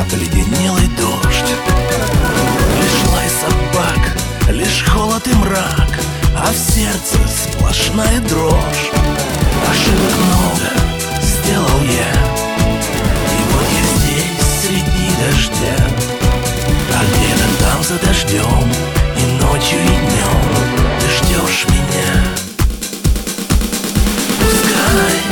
леденелый дождь. Лишь лай собак, лишь холод и мрак, а в сердце сплошная дрожь. Ошибок много сделал я, и вот я здесь среди дождя. А где-то там за дождем и ночью, и днем ты ждешь меня. Пускай